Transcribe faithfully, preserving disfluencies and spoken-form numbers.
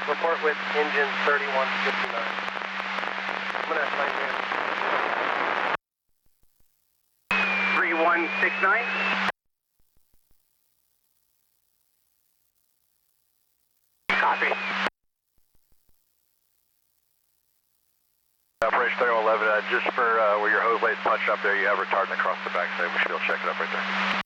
Report with engine thirty-one fifty-nine. I'm going to land in. three one six nine. Copy. Operation thirty-one eleven, uh, just for uh, where your hose blade punched up there, you have retardant across the back, so we should be able to check it up right there.